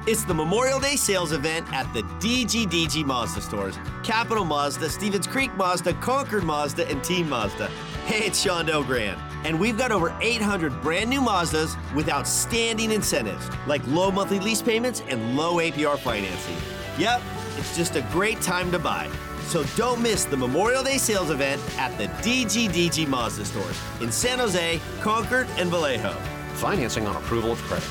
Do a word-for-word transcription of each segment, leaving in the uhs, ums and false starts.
It's the Memorial Day sales event at the D G D G Mazda stores. Capital Mazda, Stevens Creek Mazda, Concord Mazda, and Team Mazda. Hey, it's Sean Delgrand. And we've got over eight hundred brand new Mazdas with outstanding incentives, like low monthly lease payments and low A P R financing. Yep, it's just a great time to buy. So don't miss the Memorial Day sales event at the D G D G Mazda stores in San Jose, Concord, and Vallejo. Financing on approval of credit.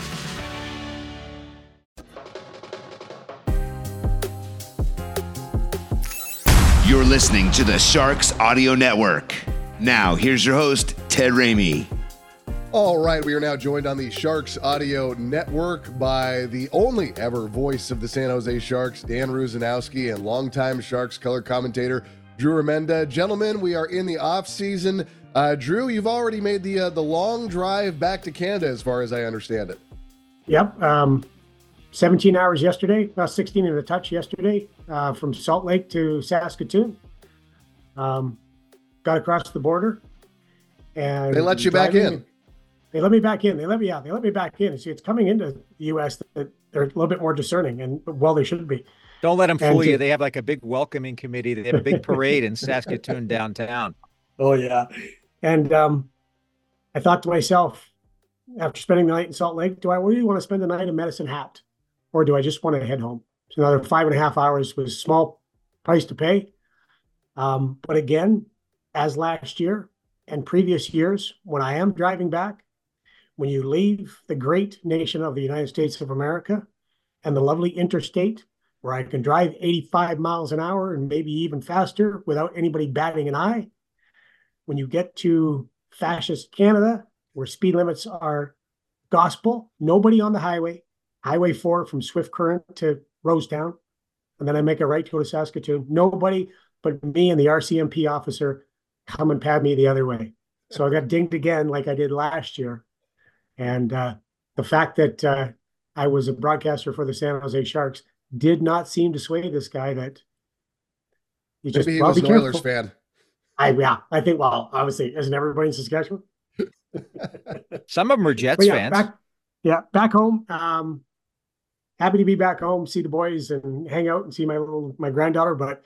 You're listening to the Sharks Audio Network. Now, here's your host, Ted Ramey. All right, we are now joined on the Sharks Audio Network by the only ever voice of the San Jose Sharks, Dan Rusanowsky, and longtime Sharks color commentator, Drew Remenda. Gentlemen, we are in the off-season. Uh, Drew, you've already made the uh, the long drive back to Canada, as far as I understand it. Yep. Um, seventeen hours yesterday, about sixteen and a touch yesterday, uh, from Salt Lake to Saskatoon. Um, got across the border. And they let you back in. in. They let me back in. They let me out. They let me back in. See, it's coming into the U S that they're a little bit more discerning, and well, they should be. Don't let them And fool to- you. They have like a big welcoming committee. They have a big parade in Saskatoon downtown. Oh, yeah. And um, I thought to myself, after spending the night in Salt Lake, do I really want to spend the night in Medicine Hat, or do I just want to head home? So another five and a half hours was a small price to pay. Um, but again, as last year and previous years, when I am driving back, when you leave the great nation of the United States of America and the lovely interstate where I can drive eighty-five miles an hour and maybe even faster without anybody batting an eye, when you get to fascist Canada, where speed limits are gospel, nobody on the highway, Highway four from Swift Current to Rosetown, and then I make a right to go to Saskatoon, nobody but me and the R C M P officer come and pad me the other way. So I got dinged again like I did last year. And uh, the fact that uh, I was a broadcaster for the San Jose Sharks did not seem to sway this guy that you just, Maybe he well, was be an Oilers careful. fan. I, yeah, I think, well, obviously, isn't everybody in Saskatchewan? Some of them are Jets But yeah, fans. back, yeah, back home. Um, happy to be back home, see the boys and hang out and see my little, my granddaughter. But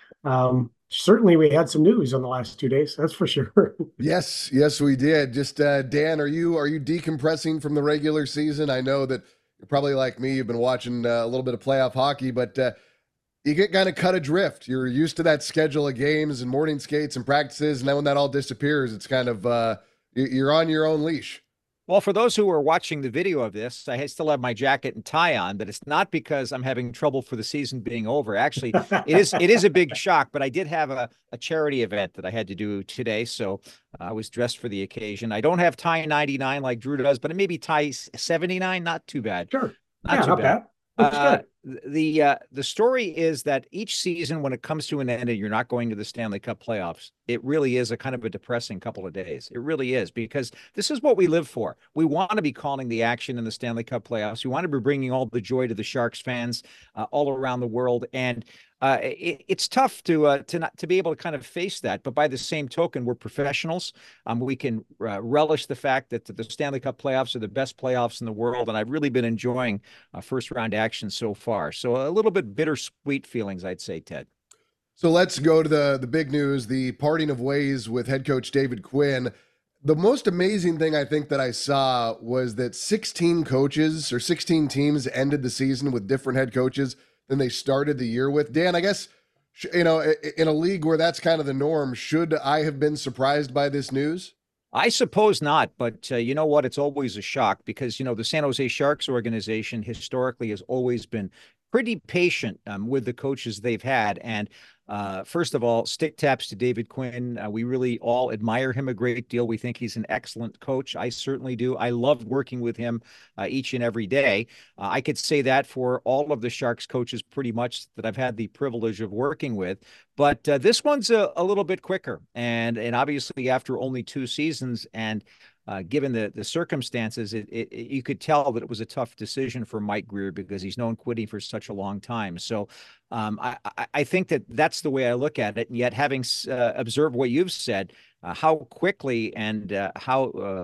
um, certainly we had some news on the last two days. That's for sure. Yes, yes, we did. Just uh, Dan, are you are you decompressing from the regular season? I know that you're probably like me. You've been watching uh, a little bit of playoff hockey, but uh, you get kind of cut adrift. You're used to that schedule of games and morning skates and practices, and then when that all disappears, it's kind of uh, you- you're on your own leash. Well, for those who are watching the video of this, I still have my jacket and tie on, but it's not because I'm having trouble for the season being over. Actually, it is it is a big shock, but I did have a, a charity event that I had to do today, so I was dressed for the occasion. I don't have tie ninety-nine like Drew does, but maybe tie seventy-nine, not too bad. Sure. Not yeah, too not bad. bad. Looks Uh, good. the uh, the story is that each season, when it comes to an end and you're not going to the Stanley Cup playoffs, it really is a kind of a depressing couple of days. It really is, because this is what we live for. We want to be calling the action in the Stanley Cup playoffs. We want to be bringing all the joy to the Sharks fans uh, all around the world, and uh, it, it's tough to uh, to not to be able to kind of face that. But by the same token, we're professionals. Um, we can uh, relish the fact that the Stanley Cup playoffs are the best playoffs in the world, and I've really been enjoying uh, first round action so far. So a little bit bittersweet feelings, I'd say, Ted. So let's go to the the big news, the parting of ways with head coach David Quinn. The most amazing thing I think that I saw was that sixteen coaches or sixteen teams ended the season with different head coaches than they started the year with. Dan, I guess, you know, in a league where that's kind of the norm, should I have been surprised by this news? I suppose not, but uh, you know what? It's always a shock because, you know, the San Jose Sharks organization historically has always been pretty patient um, with the coaches they've had. And uh, first of all, stick taps to David Quinn. Uh, we really all admire him a great deal. We think he's an excellent coach. I certainly do. I loved working with him uh, each and every day. Uh, I could say that for all of the Sharks coaches pretty much that I've had the privilege of working with. But uh, this one's a, a little bit quicker. And, and obviously after only two seasons and Uh, given the the circumstances, it, it, it, you could tell that it was a tough decision for Mike Grier because he's known quitting for such a long time. So um, I, I, I think that that's the way I look at it. And yet, having uh, observed what you've said, uh, how quickly and uh, how uh,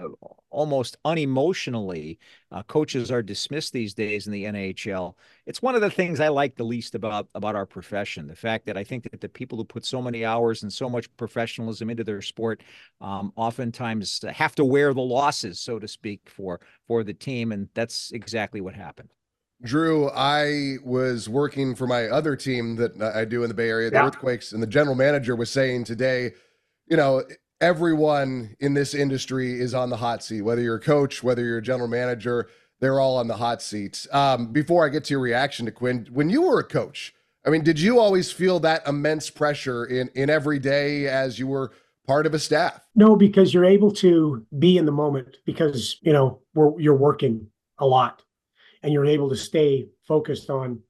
almost unemotionally. Uh, coaches are dismissed these days in the N H L. It's one of the things I like the least about about our profession. The fact that I think that the people who put so many hours and so much professionalism into their sport um, oftentimes have to wear the losses, so to speak, for for the team, and that's exactly what happened. Drew, I was working for my other team that I do in the Bay Area, the Yeah. Earthquakes, and the general manager was saying today, you know, everyone in this industry is on the hot seat, whether you're a coach, whether you're a general manager, they're all on the hot seats. Um, before I get to your reaction to Quinn, when you were a coach, I mean, did you always feel that immense pressure in, in every day as you were part of a staff? No, because you're able to be in the moment because, you know, we're, you're working a lot and you're able to stay focused on,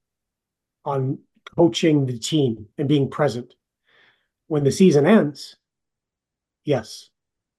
on coaching the team and being present. When the season ends, yes,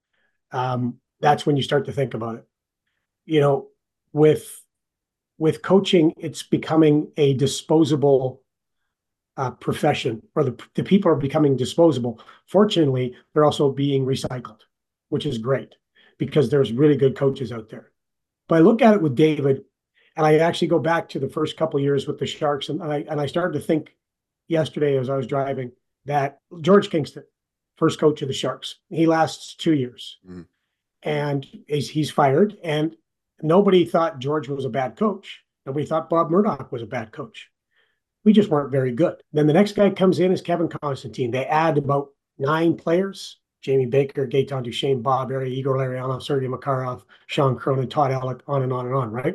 um, that's when you start to think about it. You know, with, with coaching, it's becoming a disposable uh, profession, or the, the people are becoming disposable. Fortunately, they're also being recycled, which is great because there's really good coaches out there. But I look at it with David, and I actually go back to the first couple of years with the Sharks, and I and I started to think yesterday as I was driving that George Kingston, first coach of the Sharks, he lasts two years, mm-hmm. and he's, he's fired, and nobody thought George was a bad coach. Nobody thought Bob Murdoch was a bad coach. We just weren't very good. Then the next guy comes in is Kevin Constantine. They add about nine players: Jamie Baker, Gaetan Duchesne, Bob Errey, Igor Larionov, Sergei Makarov, Sean Cronin, Todd Alec, on and on and on, right?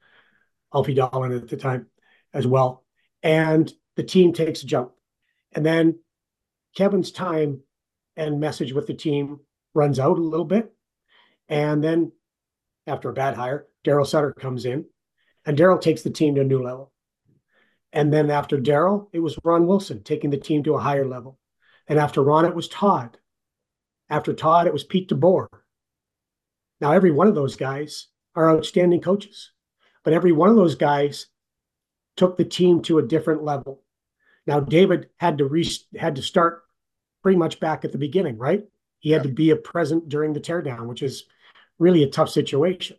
Alfie Dolan at the time as well. And the team takes a jump. And then Kevin's time and message with the team runs out a little bit. And then after a bad hire, Daryl Sutter comes in, and Daryl takes the team to a new level. And then after Daryl, it was Ron Wilson taking the team to a higher level. And after Ron, it was Todd. After Todd, it was Pete DeBoer. Now, every one of those guys are outstanding coaches, but every one of those guys took the team to a different level. Now, David had to re- had to start pretty much back at the beginning, right? He had yeah. to be a present during the teardown, which is really a tough situation.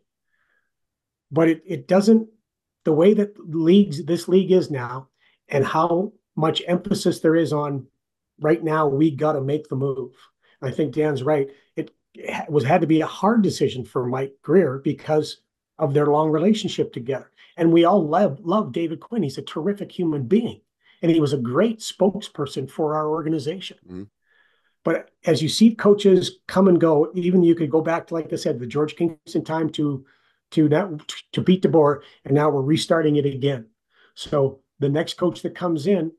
But it, it doesn't, the way that leagues, this league is now, and how much emphasis there is on right now, we got to make the move. I think Dan's right. It was had to be a hard decision for Mike Grier because of their long relationship together. And we all love, love David Quinn. He's a terrific human being. And he was a great spokesperson for our organization. Mm-hmm. But as you see coaches come and go, even you could go back to, like I said, the George Kingston time to to now to Pete DeBoer, and now we're restarting it again. So the next coach that comes in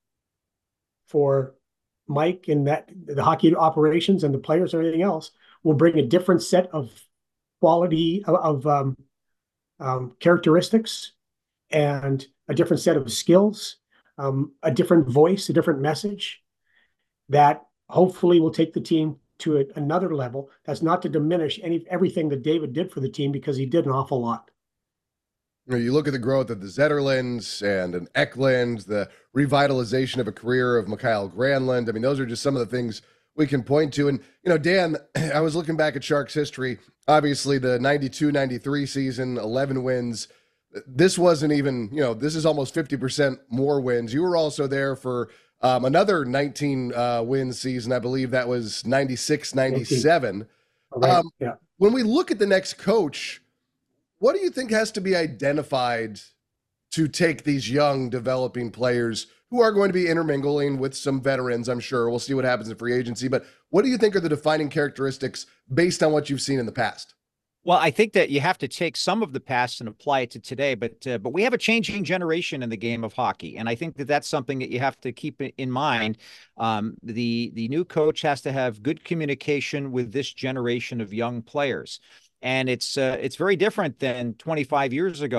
for Mike and that the hockey operations and the players and everything else will bring a different set of quality of, of um, um, characteristics and a different set of skills, um, a different voice, a different message that hopefully will take the team to a, another level. That's not to diminish any everything that David did for the team, because he did an awful lot. You know, you look at the growth of the Zetterlands and an Eklund, the revitalization of a career of Mikael Granlund. I mean, those are just some of the things we can point to. And, you know, Dan, I was looking back at Sharks history. Obviously, the ninety-two ninety-three season, eleven wins. This wasn't even, you know, this is almost fifty percent more wins. You were also there for um, another nineteen uh, win season. I believe that was ninety-six ninety-seven. Right. Um, yeah. When we look at the next coach, what do you think has to be identified to take these young developing players who are going to be intermingling with some veterans? I'm sure we'll see what happens in free agency, but what do you think are the defining characteristics based on what you've seen in the past? Well, I think that you have to take some of the past and apply it to today, but uh, but we have a changing generation in the game of hockey, and I think that that's something that you have to keep in mind. Um, the the new coach has to have good communication with this generation of young players. And it's uh, it's very different than twenty-five years ago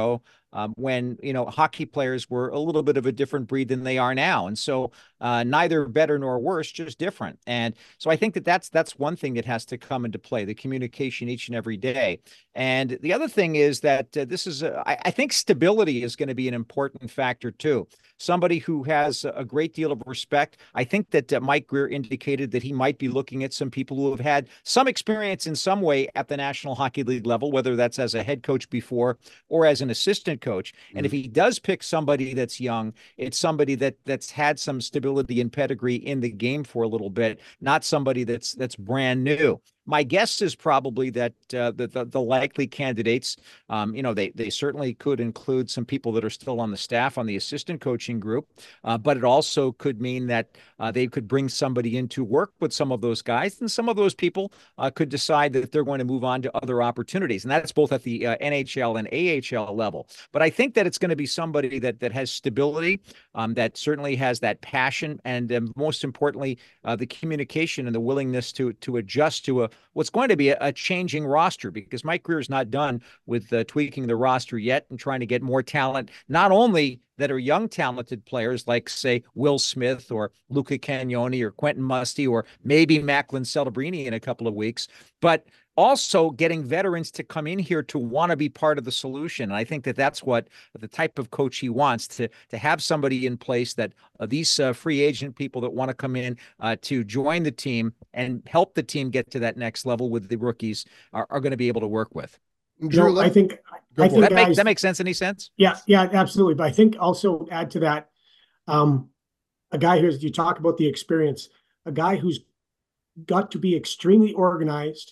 um, when, you know, hockey players were a little bit of a different breed than they are now. And so uh, neither better nor worse, just different. And so I think that that's, that's one thing that has to come into play, the communication each and every day. And the other thing is that uh, this is, a, I, I think stability is going to be an important factor too. Somebody who has a great deal of respect. I think that uh, Mike Grier indicated that he might be looking at some people who have had some experience in some way at the National Hockey League level, whether that's as a head coach before or as an assistant coach. And mm. if he does pick somebody that's young, it's somebody that that's had some stability and pedigree in the game for a little bit, not somebody that's that's brand new. My guess is probably that uh, the, the the likely candidates, um, you know, they they certainly could include some people that are still on the staff on the assistant coaching group, uh, but it also could mean that uh, they could bring somebody in to work with some of those guys, and some of those people uh, could decide that they're going to move on to other opportunities, and that's both at the uh, N H L and A H L level. But I think that it's going to be somebody that that has stability, um, that certainly has that passion, and um, most importantly, uh, the communication and the willingness to to adjust to a what's going to be a, a changing roster, because Mike Grier is not done with uh, tweaking the roster yet and trying to get more talent, not only that are young, talented players like, say, Will Smith or Luca Cagnoni or Quentin Musty or maybe Macklin Celebrini in a couple of weeks, but also getting veterans to come in here to want to be part of the solution. And I think that that's what the type of coach he wants, to to have somebody in place that uh, these uh, free agent people that want to come in uh, to join the team and help the team get to that next level with the rookies are, are going to be able to work with. Drew, no, I think, I think that, guys, make, that makes sense. Any sense? Yeah, yeah, absolutely. But I think also add to that, um, a guy who's, you talk about the experience, a guy who's got to be extremely organized,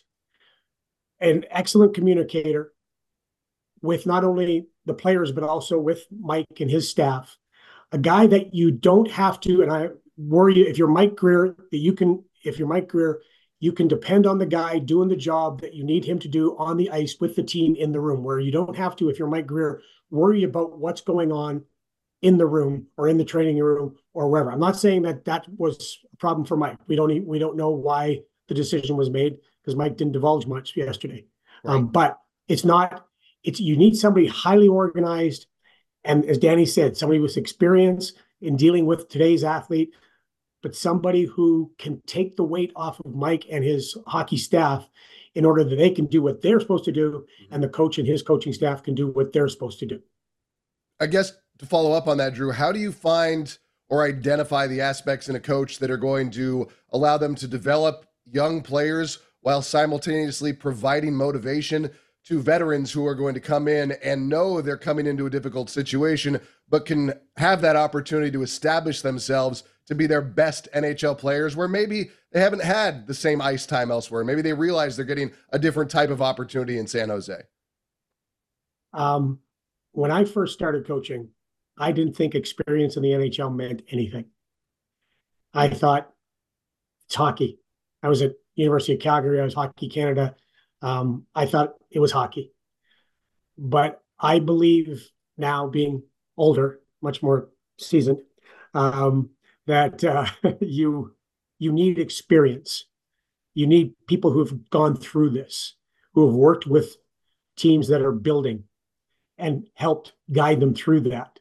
an excellent communicator with not only the players, but also with Mike and his staff. A guy that you don't have to, and I worry if you're Mike Grier, that you can, if you're Mike Grier, you can depend on the guy doing the job that you need him to do on the ice with the team in the room, where you don't have to, if you're Mike Grier, worry about what's going on in the room or in the training room or wherever. I'm not saying that that was a problem for Mike. We don't, we don't know why the decision was made, because Mike didn't divulge much yesterday. Right. Um, but it's not, it's, you need somebody highly organized. And as Danny said, somebody with experience in dealing with today's athlete, but somebody who can take the weight off of Mike and his hockey staff in order that they can do what they're supposed to do, and the coach and his coaching staff can do what they're supposed to do. I guess to follow up on that, Drew, how do you find or identify the aspects in a coach that are going to allow them to develop young players while simultaneously providing motivation to veterans who are going to come in and know they're coming into a difficult situation, but can have that opportunity to establish themselves to be their best N H L players, where maybe they haven't had the same ice time elsewhere? Maybe they realize they're getting a different type of opportunity in San Jose. Um, when I first started coaching, I didn't think experience in the N H L meant anything. I thought it's hockey. I was at University of Calgary. I was Hockey Canada. Um, I thought it was hockey. But I believe now, being older, much more seasoned, um, that uh, you you need experience. You need people who have gone through this, who have worked with teams that are building and helped guide them through that.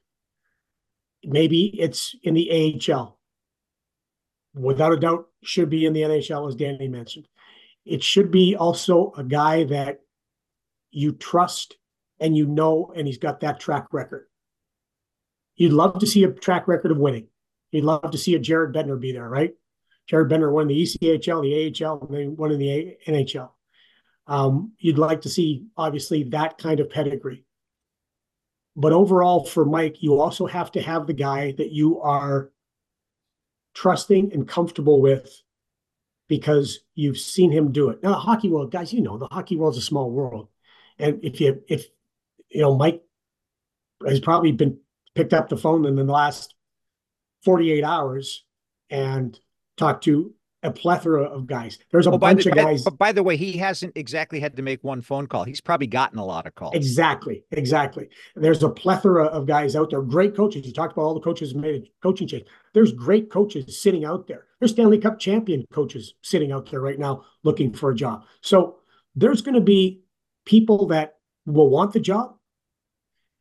Maybe it's in the A H L. Without a doubt, should be in the N H L, as Danny mentioned. It should be also a guy that you trust and you know, and he's got that track record. You'd love to see a track record of winning. You'd love to see a Jared Bednar be there, right? Jared Bednar won the E C H L, the A H L, and then won in the N H L. Um, you'd like to see, obviously, that kind of pedigree. But overall, for Mike, you also have to have the guy that you are trusting and comfortable with, because you've seen him do it. Now, the hockey world, guys, you know, the hockey world's a small world. And if you, if, you know, Mike has probably been picked up the phone in the last forty-eight hours and talked to a plethora of guys. There's a oh, bunch the, of guys. But by the way, he hasn't exactly had to make one phone call. He's probably gotten a lot of calls. Exactly. Exactly. There's a plethora of guys out there, great coaches. You talked about all the coaches who made a coaching change. There's great coaches sitting out there. There's Stanley Cup champion coaches sitting out there right now looking for a job. So there's going to be people that will want the job.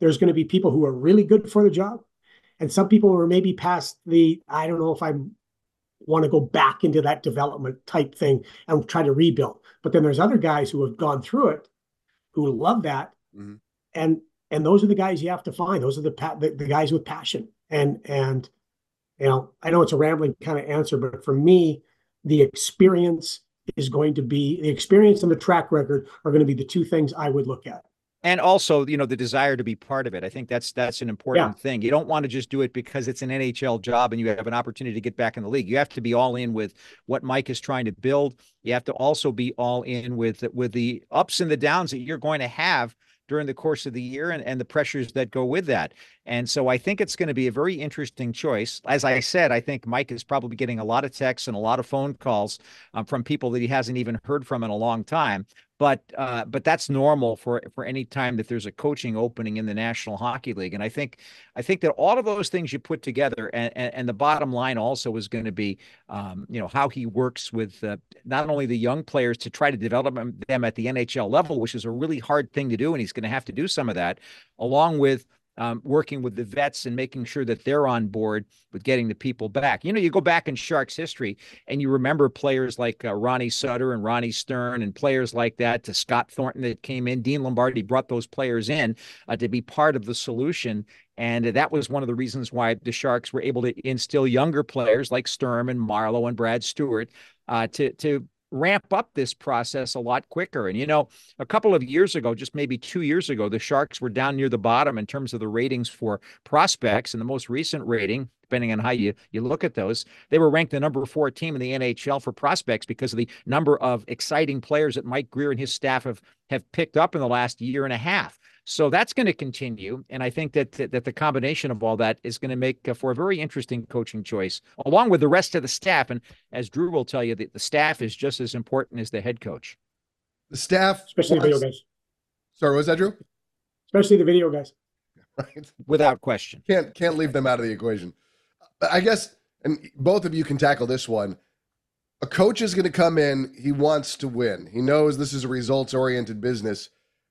there's going to be people who are really good for the job, and some people who are maybe past the, I don't know if I want to go back into that development type thing and try to rebuild. But then there's other guys who have gone through it who love that. Mm-hmm. And and those are the guys you have to find. Those are the, the the guys with passion. And and you know, I know it's a rambling kind of answer, but for me, the experience is going to be the experience and the track record are going to be the two things I would look at. And also, you know, the desire to be part of it. I think that's that's an important yeah. thing. You don't want to just do it because it's an N H L job and you have an opportunity to get back in the league. You have to be all in with what Mike is trying to build. You have to also be all in with with the ups and the downs that you're going to have during the course of the year and, and the pressures that go with that. And so I think it's going to be a very interesting choice. As I said, I think Mike is probably getting a lot of texts and a lot of phone calls um, from people that he hasn't even heard from in a long time. But uh, but that's normal for for any time that there's a coaching opening in the National Hockey League. And I think I think that all of those things you put together, and, and, and the bottom line also is going to be, um, you know, how he works with uh, not only the young players to try to develop them at the N H L level, which is a really hard thing to do, and he's going to have to do some of that, along with Um, working with the vets and making sure that they're on board with getting the people back. You know, you go back in Sharks history and you remember players like uh, Ronnie Sutter and Ronnie Stern and players like that, to Scott Thornton that came in. Dean Lombardi brought those players in uh, to be part of the solution. And that was one of the reasons why the Sharks were able to instill younger players like Sturm and Marleau and Brad Stewart uh, to, to ramp up this process a lot quicker. And, you know, a couple of years ago, just maybe two years ago, the Sharks were down near the bottom in terms of the ratings for prospects. And the most recent rating, depending on how you, you look at those, they were ranked the number four team in the N H L for prospects because of the number of exciting players that Mike Grier and his staff have, have picked up in the last year and a half. So that's going to continue. And I think that, that, that the combination of all that is going to make uh, for a very interesting coaching choice, along with the rest of the staff. And as Drew will tell you, the, the staff is just as important as the head coach. The staff, especially wants... the video guys. Sorry, what was that, Drew? Especially the video guys. Right. Without question. Can't, can't leave them out of the equation. I guess, and both of you can tackle this one. A coach is going to come in. He wants to win. He knows this is a results-oriented business.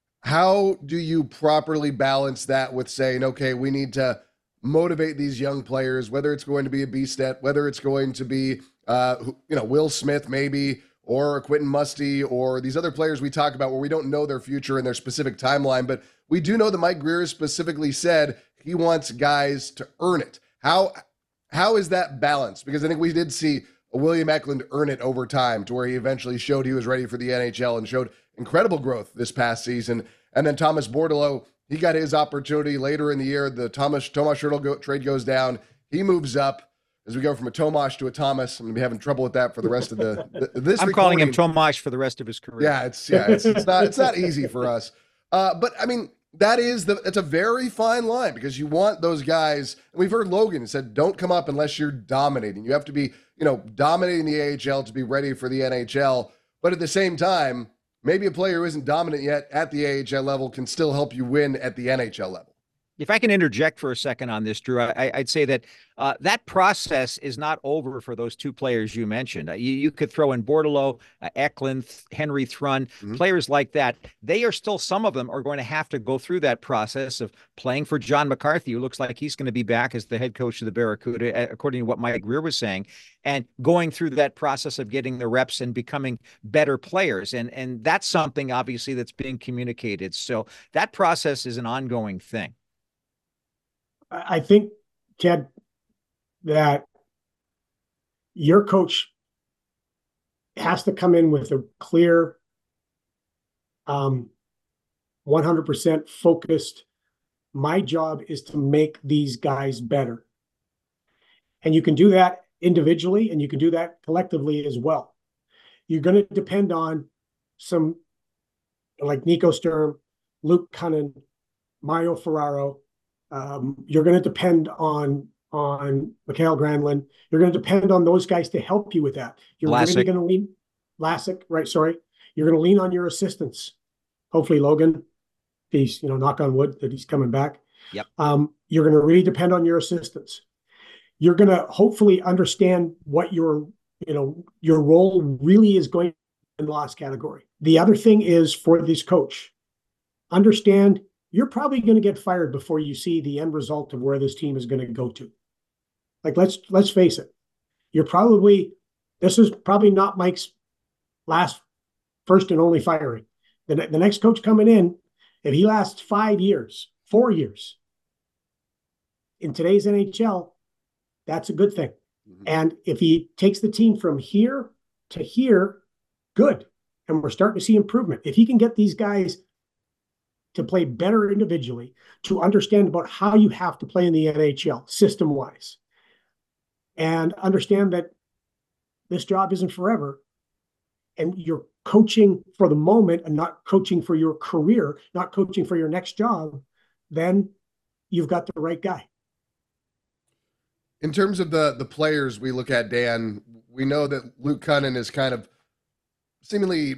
How do you properly balance that with saying, okay, we need to motivate these young players, whether it's going to be a B-Stet, whether it's going to be, uh, you know, Will Smith maybe, or Quentin Musty, or these other players we talk about where we don't know their future and their specific timeline, but we do know that Mike Grier specifically said he wants guys to earn it. How how is that balanced? Because I think we did see a William Eklund earn it over time to where he eventually showed he was ready for the N H L and showed incredible growth this past season. And then Thomas Bordeleau, he got his opportunity later in the year. The Thomas Tomas Hertl go, trade goes down. He moves up as we go from a Tomas to a Thomas. I'm going to be having trouble with that for the rest of the, the this I'm recording. calling him Tomas for the rest of his career. Yeah, it's yeah, it's, it's not it's not easy for us. Uh, but I mean, that is the it's a very fine line because you want those guys. And we've heard Logan said, don't come up unless you're dominating. You have to be, you know, dominating the A H L to be ready for the N H L. But at the same time, maybe a player who isn't dominant yet at the A H L level can still help you win at the N H L level. If I can interject for a second on this, Drew, I, I'd say that uh, that process is not over for those two players you mentioned. Uh, you, you could throw in Bordeleau, uh, Eklund, Henry Thrun, mm-hmm. players like that. They are still, some of them are going to have to go through that process of playing for John McCarthy, who looks like he's going to be back as the head coach of the Barracuda, according to what Mike Grier was saying, and going through that process of getting the reps and becoming better players. And, and that's something, obviously, that's being communicated. So that process is an ongoing thing. I think, Ted, that your coach has to come in with a clear, um, one hundred percent focused, my job is to make these guys better. And you can do that individually and you can do that collectively as well. You're going to depend on some like Nico Sturm, Luke Cunnin, Mario Ferraro. Um, you're going to depend on on Mikael Granlund. You're going to depend on those guys to help you with that. You're Vlasic. really going to lean Vlasic, right? Sorry, you're going to lean on your assistants. Hopefully, Logan, he's you know knock on wood that he's coming back. Yep. Um, you're going to really depend on your assistants. You're going to hopefully understand what your you know your role really is going in the loss category. The other thing is for this coach, understand you're probably going to get fired before you see the end result of where this team is going to go to. Like, let's let's face it. You're probably, this is probably not Mike's last, first and only firing. The, the next coach coming in, if he lasts five years, four years, in today's N H L, that's a good thing. Mm-hmm. And if he takes the team from here to here, good. And we're starting to see improvement. If he can get these guys to play better individually, to understand about how you have to play in the N H L system-wise, and understand that this job isn't forever, and you're coaching for the moment and not coaching for your career, not coaching for your next job, then you've got the right guy. In terms of the the players we look at, Dan, we know that Luke Kunin has kind of seemingly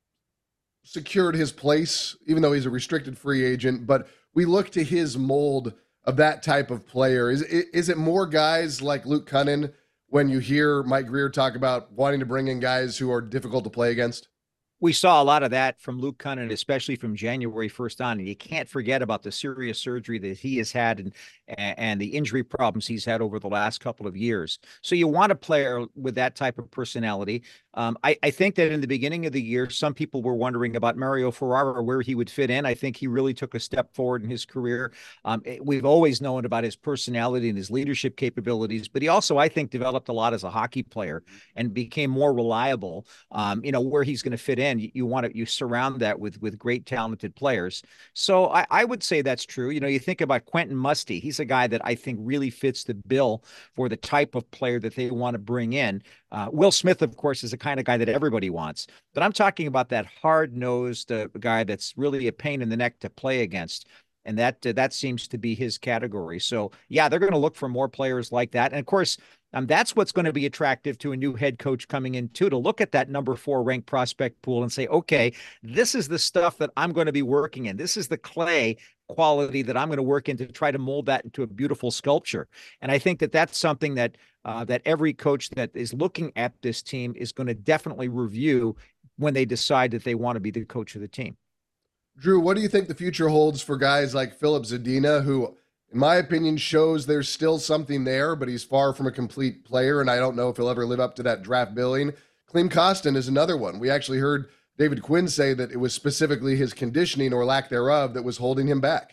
secured his place, even though he's a restricted free agent, but we look to his mold of that type of player. Is, is it more guys like Luke Kunin when you hear Mike Grier talk about wanting to bring in guys who are difficult to play against? We saw a lot of that from Luke Kunin, especially from January first on. And you can't forget about the serious surgery that he has had and, and the injury problems he's had over the last couple of years. So you want a player with that type of personality. Um, I, I think that in the beginning of the year, some people were wondering about Mario Ferraro, where he would fit in. I think he really took a step forward in his career. Um, we've always known about his personality and his leadership capabilities, but he also, I think, developed a lot as a hockey player and became more reliable. Um, you know, where he's going to fit in. You, you want to, you surround that with, with great talented players. So I, I would say that's true. You know, you think about Quentin Musty. He's a guy that I think really fits the bill for the type of player that they want to bring in. Uh, Will Smith, of course, is the kind of guy that everybody wants, but I'm talking about that hard-nosed uh, guy that's really a pain in the neck to play against. And that uh, that seems to be his category. So, yeah, they're going to look for more players like that. And, of course, um, that's what's going to be attractive to a new head coach coming in, too, to look at that number four ranked prospect pool and say, okay, this is the stuff that I'm going to be working in. This is the clay quality that I'm going to work in to try to mold that into a beautiful sculpture. And I think that that's something that uh, that every coach that is looking at this team is going to definitely review when they decide that they want to be the coach of the team. Drew, what do you think the future holds for guys like Filip Zadina, who, in my opinion, shows there's still something there, but he's far from a complete player, and I don't know if he'll ever live up to that draft billing. Klim Kostin is another one. We actually heard David Quinn say that it was specifically his conditioning or lack thereof that was holding him back.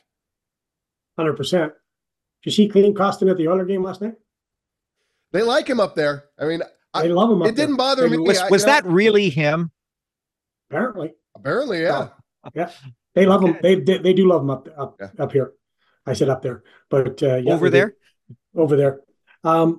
one hundred percent. Did you see Klim Kostin at the Oilers game last night? They like him up there. I mean, they I, love him up it didn't bother there. me. Was, I, was you know, that really him? Apparently. Apparently, yeah. Oh, yeah. They love Okay. him. They, they they do love him up up Yeah. up here. I said up there, but uh, yeah, Over they there? do. Over there. Um,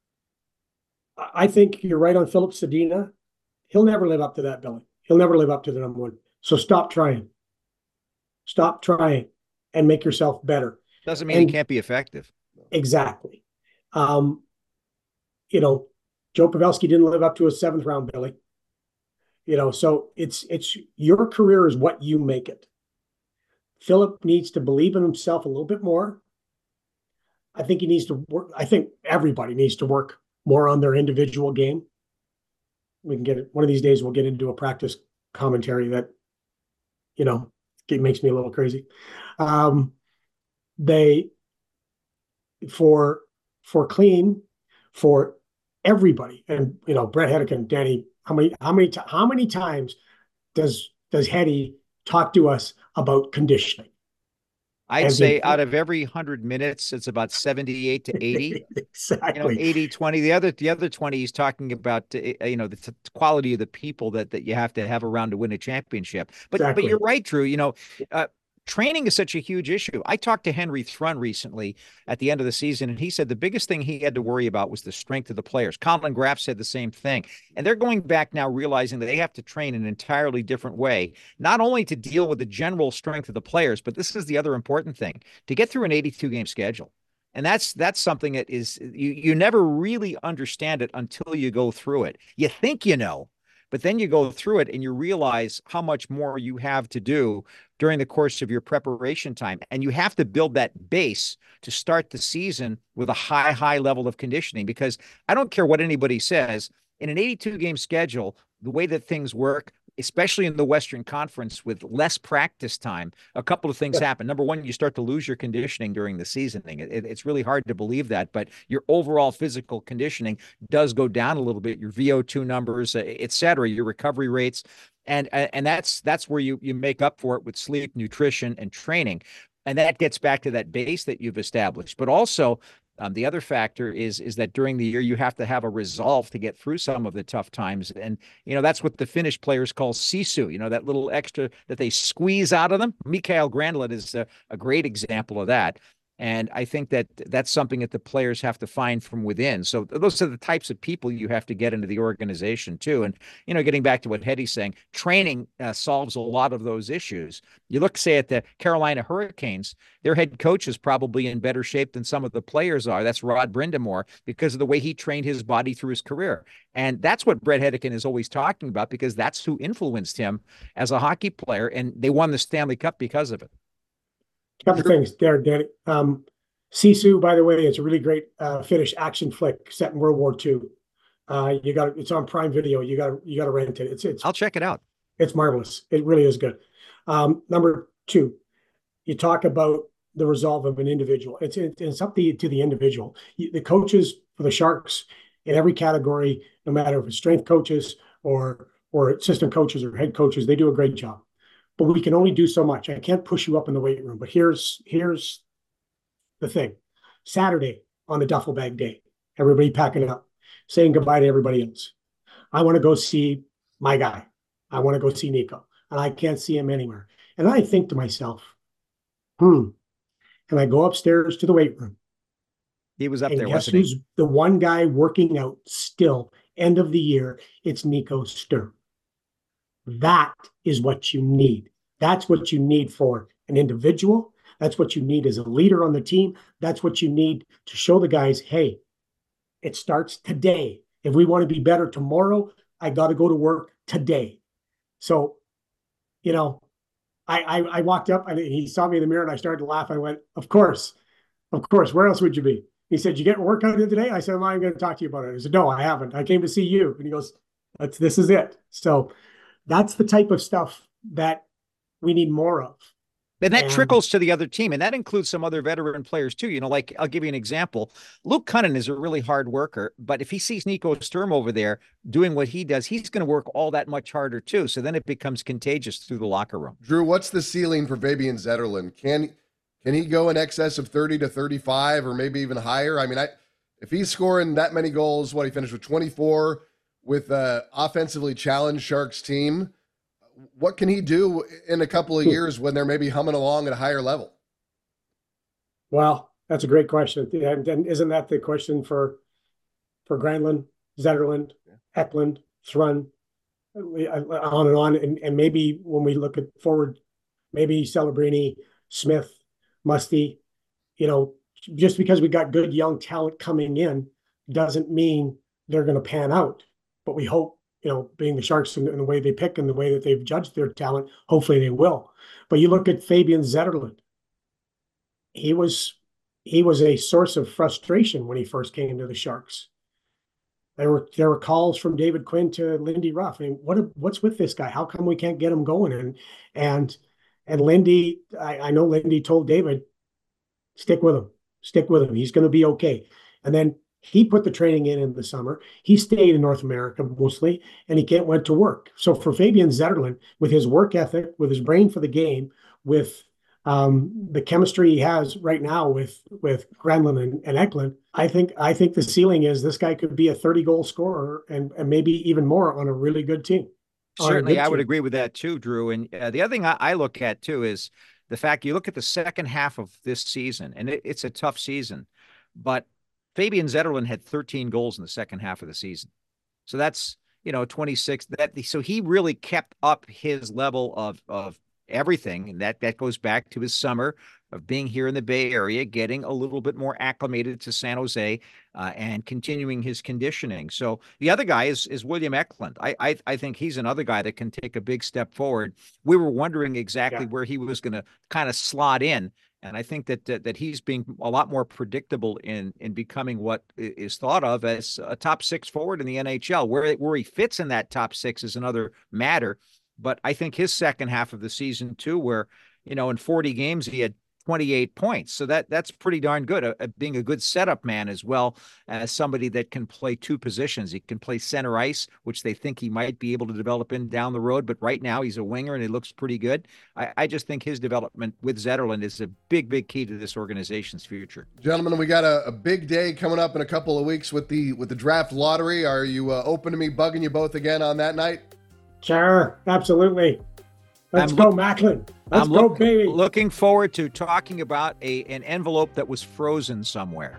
I think you're right on Filip Zadina. He'll never live up to that billing. He'll never live up to the number one. So stop trying. Stop trying and make yourself better. Doesn't mean And- he can't be effective. Exactly. Um, you know, Joe Pavelski didn't live up to a seventh round billing. You know, so it's it's your career is what you make it. Philip needs to believe in himself a little bit more. I think he needs to work. I think everybody needs to work more on their individual game. We can get it. One of these days, we'll get into a practice commentary that, you know, it makes me a little crazy. Um, they, for, for clean, for everybody. And, you know, Brett Hedican, Danny, how many, how many, how many times does, does Hetty talk to us about conditioning? I'd As say in- out of every hundred minutes, it's about seventy-eight to eighty. Exactly. You know, eighty, twenty. The other, the other twenty, he's talking about, uh, you know, the t- quality of the people that, that you have to have around to win a championship. But, Exactly. but you're right, Drew. You know, uh, training is such a huge issue. I talked to Henry Thrun recently at the end of the season, and he said the biggest thing he had to worry about was the strength of the players. Colin Graff said the same thing. And they're going back now realizing that they have to train an entirely different way, not only to deal with the general strength of the players, but this is the other important thing, to get through an eighty-two game schedule. And that's that's something that is, you, you never really understand it until you go through it. You think you know, but then you go through it and you realize how much more you have to do during the course of your preparation time. And you have to build that base to start the season with a high, high level of conditioning, because I don't care what anybody says, in an eighty-two game schedule, the way that things work, especially in the Western Conference with less practice time, a couple of things yeah. happen. Number one, you start to lose your conditioning during the season. It, it, it's really hard to believe that, but your overall physical conditioning does go down a little bit. Your V O two numbers, et cetera, your recovery rates. And, and that's, that's where you, you make up for it with sleep, nutrition, and training. And that gets back to that base that you've established. But also, Um, the other factor is is that during the year you have to have a resolve to get through some of the tough times, and you know that's what the Finnish players call sisu. You know, that little extra that they squeeze out of them. Mikael Granlund is a, a great example of that, and I think that that's something that the players have to find from within. So those are the types of people you have to get into the organization too. And you know, getting back to what Hetty's saying, training uh, solves a lot of those issues. You look, say, at the Carolina Hurricanes. Their head coach is probably in better shape than some of the players are. That's Rod Brindamore, because of the way he trained his body through his career. And that's what Brett Hedican is always talking about, because that's who influenced him as a hockey player. And they won the Stanley Cup because of it. A couple of things there, Danny. Um, Sisu, by the way, is a really great uh, Finnish action flick set in World War Two. Uh, you got it's on Prime Video. You got you got to rent it. It's it's. I'll check it out. It's marvelous. It really is good. Um, number two, you talk about the resolve of an individual. It's it's up to, to the individual. The coaches for the Sharks in every category, no matter if it's strength coaches or or assistant coaches or head coaches, they do a great job. But we can only do so much. I can't push you up in the weight room. But here's here's the thing. Saturday on the duffel bag day, everybody packing up, saying goodbye to everybody else. I want to go see my guy. I want to go see Nico. And I can't see him anywhere. And I think to myself, hmm. And I go upstairs to the weight room. He was up and there, guess wasn't who's he? The one guy working out still, end of the year, it's Nico Sturm. That is what you need. That's what you need for an individual. That's what you need as a leader on the team. That's what you need to show the guys, hey, it starts today. If we want to be better tomorrow, I got to go to work today. So, you know, I, I, I walked up and he saw me in the mirror and I started to laugh. I went, of course, of course. Where else would you be? He said, you get a workout in today? I said, well, I'm going to talk to you about it. I said, no, I haven't. I came to see you. And he goes, that's, this is it. So that's the type of stuff that we need more of. And that and, trickles to the other team. And that includes some other veteran players too. You know, like I'll give you an example. Luke Cunnin is a really hard worker, but if he sees Nico Sturm over there doing what he does, he's going to work all that much harder too. So then it becomes contagious through the locker room. Drew, what's the ceiling for Fabian Zetterlund? Can can he go in excess of thirty to thirty-five or maybe even higher? I mean, I if he's scoring that many goals, what he finished with twenty-four with a offensively challenged Sharks team, what can he do in a couple of years when they're maybe humming along at a higher level? Well, that's a great question. And, and isn't that the question for for Granlund, Zetterlund, yeah. Eklund, Thrun, on and on? And, and maybe when we look at forward, maybe Celebrini, Smith, Musty, you know, just because we got good young talent coming in doesn't mean they're going to pan out. But we hope, you know, being the Sharks and the way they pick and the way that they've judged their talent, hopefully they will. But you look at Fabian Zetterlund. He was he was a source of frustration when he first came to the Sharks. There were there were calls from David Quinn to Lindy Ruff. I mean, what what's with this guy? How come we can't get him going? And and and Lindy, I, I know Lindy told David, stick with him, stick with him. He's going to be okay. And then he put the training in in the summer. He stayed in North America mostly, and he can't went to work. So for Fabian Zetterlund, with his work ethic, with his brain for the game, with um, the chemistry he has right now with with Granlund and, and Eklund, I think I think the ceiling is this guy could be a thirty goal scorer and, and maybe even more on a really good team. Certainly, I team. would agree with that too, Drew. And uh, the other thing I, I look at too is the fact you look at the second half of this season, and it, it's a tough season, but Fabian Zetterlund had thirteen goals in the second half of the season. So that's, you know, twenty-six. That so he really kept up his level of of everything. And that that goes back to his summer of being here in the Bay Area, getting a little bit more acclimated to San Jose, uh, and continuing his conditioning. So the other guy is is William Eklund. I, I I think he's another guy that can take a big step forward. We were wondering exactly yeah. where he was going to kind of slot in. And I think that, that that he's being a lot more predictable in in becoming what is thought of as a top six forward in the N H L. Where where he fits in that top six is another matter. but I think his second half of the season too, where, you know, in forty games, he had twenty-eight points. So that that's pretty darn good, uh, being a good setup man as well as somebody that can play two positions. He can play center ice, which they think he might be able to develop in down the road. But right now he's a winger and he looks pretty good. I, I just think his development with Zetterlund is a big, big key to this organization's future. Gentlemen, we got a, a big day coming up in a couple of weeks with the with the draft lottery. Are you uh, open to me bugging you both again on that night? Sure, absolutely. Let's I'm go, look- Macklin. Let's I'm go, look, baby. looking forward to talking about a an envelope that was frozen somewhere.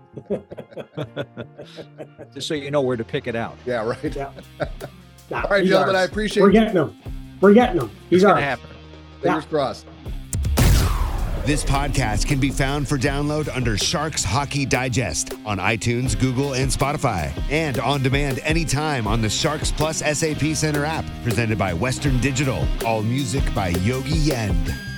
Just so you know where to pick it out. Yeah, right. Yeah. Nah, All right, he's gentlemen, ours. I appreciate We're it. getting him. We're getting him. He's It's going ours. to happen. Fingers Yeah. crossed. This podcast can be found for download under Sharks Hockey Digest on iTunes, Google, and Spotify, and on demand anytime on the Sharks Plus S A P Center app, presented by Western Digital. All music by Yogi Yend.